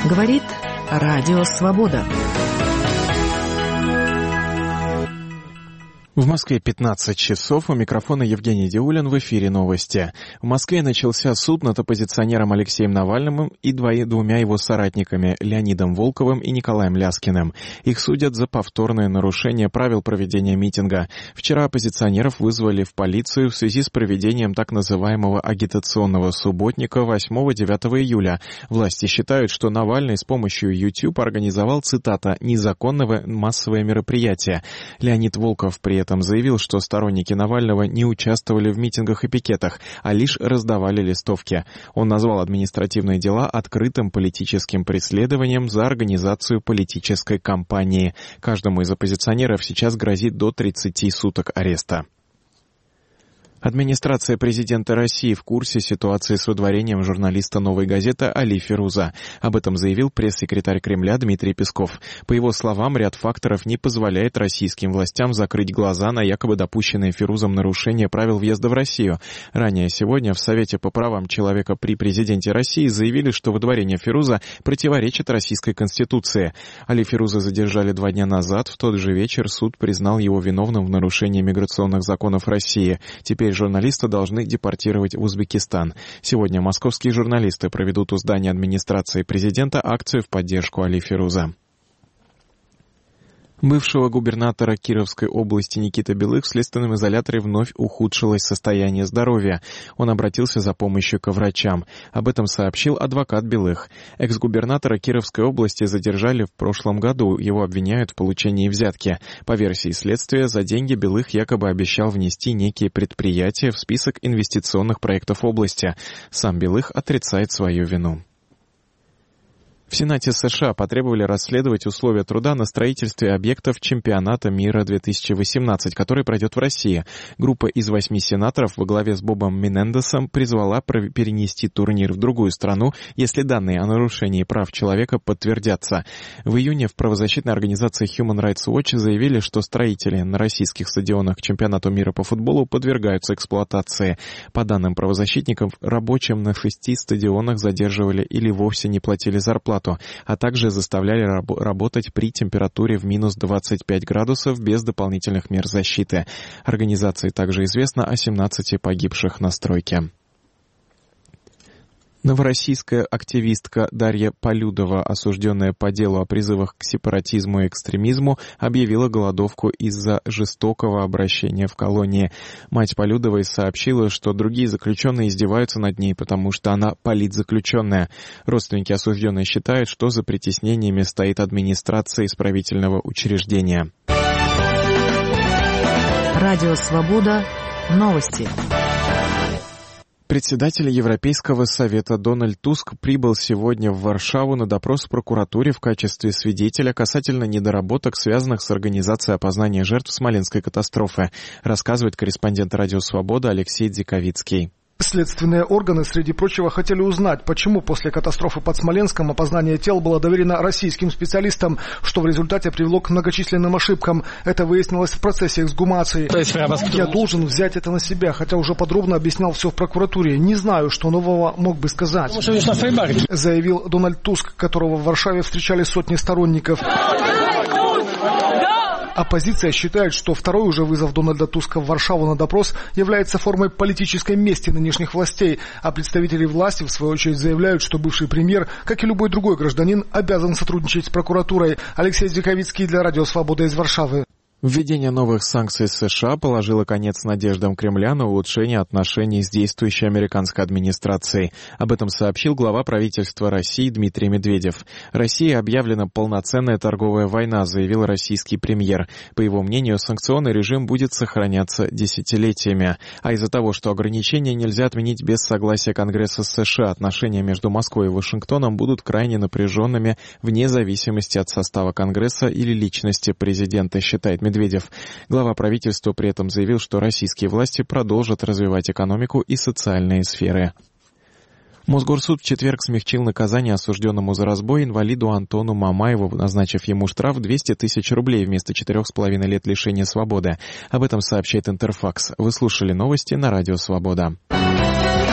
Говорит Радио Свобода. В Москве 15 часов. У микрофона Евгений Диулин. В эфире новости. В Москве начался суд над оппозиционером Алексеем Навальным и двумя его соратниками Леонидом Волковым и Николаем Ляскиным. Их судят за повторное нарушение правил проведения митинга. Вчера оппозиционеров вызвали в полицию в связи с проведением так называемого агитационного субботника 8-9 июля. Власти считают, что Навальный с помощью YouTube организовал, цитата, «незаконное массовое мероприятие». Леонид Волков при этом заявил, что сторонники Навального не участвовали в митингах и пикетах, а лишь раздавали листовки. Он назвал административные дела открытым политическим преследованием за организацию политической кампании. Каждому из оппозиционеров сейчас грозит до 30 суток ареста. Администрация президента России в курсе ситуации с выдворением журналиста «Новой газеты» Али Фируза. Об этом заявил пресс-секретарь Кремля Дмитрий Песков. По его словам, ряд факторов не позволяет российским властям закрыть глаза на якобы допущенные Фирузом нарушения правил въезда в Россию. Ранее сегодня в Совете по правам человека при президенте России заявили, что выдворение Фируза противоречит российской конституции. Али Фируза задержали 2 дня назад. В тот же вечер суд признал его виновным в нарушении миграционных законов России. Теперь журналиста должны депортировать в Узбекистан. Сегодня московские журналисты проведут у здания администрации президента акцию в поддержку Али Фируза. Бывшего губернатора Кировской области Никиты Белых в следственном изоляторе вновь ухудшилось состояние здоровья. Он обратился за помощью к врачам. Об этом сообщил адвокат Белых. Экс-губернатора Кировской области задержали в прошлом году. Его обвиняют в получении взятки. По версии следствия, за деньги Белых якобы обещал внести некие предприятия в список инвестиционных проектов области. Сам Белых отрицает свою вину. В Сенате США потребовали расследовать условия труда на строительстве объектов чемпионата мира 2018, который пройдет в России. Группа из 8 сенаторов во главе с Бобом Менендесом призвала перенести турнир в другую страну, если данные о нарушении прав человека подтвердятся. В июне в правозащитной организации Human Rights Watch заявили, что строители на российских стадионах к чемпионату мира по футболу подвергаются эксплуатации. По данным правозащитников, рабочим на 6 стадионах задерживали или вовсе не платили зарплату, а также заставляли работать при температуре в минус 25 градусов без дополнительных мер защиты. Организации также известно о 17 погибших на стройке. Новороссийская активистка Дарья Полюдова, осужденная по делу о призывах к сепаратизму и экстремизму, объявила голодовку из-за жестокого обращения в колонии. Мать Полюдовой сообщила, что другие заключенные издеваются над ней, потому что она политзаключенная. Родственники осужденной считают, что за притеснениями стоит администрация исправительного учреждения. Радио Свобода. Новости. Председатель Европейского совета Дональд Туск прибыл сегодня в Варшаву на допрос в прокуратуре в качестве свидетеля касательно недоработок, связанных с организацией опознания жертв Смоленской катастрофы, рассказывает корреспондент Радио Свобода Алексей Дзиковицкий. Следственные органы, среди прочего, хотели узнать, почему после катастрофы под Смоленском опознание тел было доверено российским специалистам, что в результате привело к многочисленным ошибкам. Это выяснилось в процессе эксгумации. Я должен взять это на себя, хотя уже подробно объяснял все в прокуратуре. Не знаю, что нового мог бы сказать, заявил Дональд Туск, которого в Варшаве встречали сотни сторонников. Оппозиция считает, что второй уже вызов Дональда Туска в Варшаву на допрос является формой политической мести нынешних властей, а представители власти, в свою очередь, заявляют, что бывший премьер, как и любой другой гражданин, обязан сотрудничать с прокуратурой. Алексей Дзиковицкий для Радио Свобода из Варшавы. Введение новых санкций США положило конец надеждам Кремля на улучшение отношений с действующей американской администрацией. Об этом сообщил глава правительства России Дмитрий Медведев. «России объявлена полноценная торговая война», заявил российский премьер. По его мнению, санкционный режим будет сохраняться десятилетиями. А из-за того, что ограничения нельзя отменить без согласия Конгресса США, отношения между Москвой и Вашингтоном будут крайне напряженными вне зависимости от состава Конгресса или личности президента, считает Медведев. Глава правительства при этом заявил, что российские власти продолжат развивать экономику и социальные сферы. Мосгорсуд в четверг смягчил наказание осужденному за разбой инвалиду Антону Мамаеву, назначив ему штраф 200 тысяч рублей вместо 4,5 лет лишения свободы. Об этом сообщает Интерфакс. Вы слушали новости на Радио Свобода.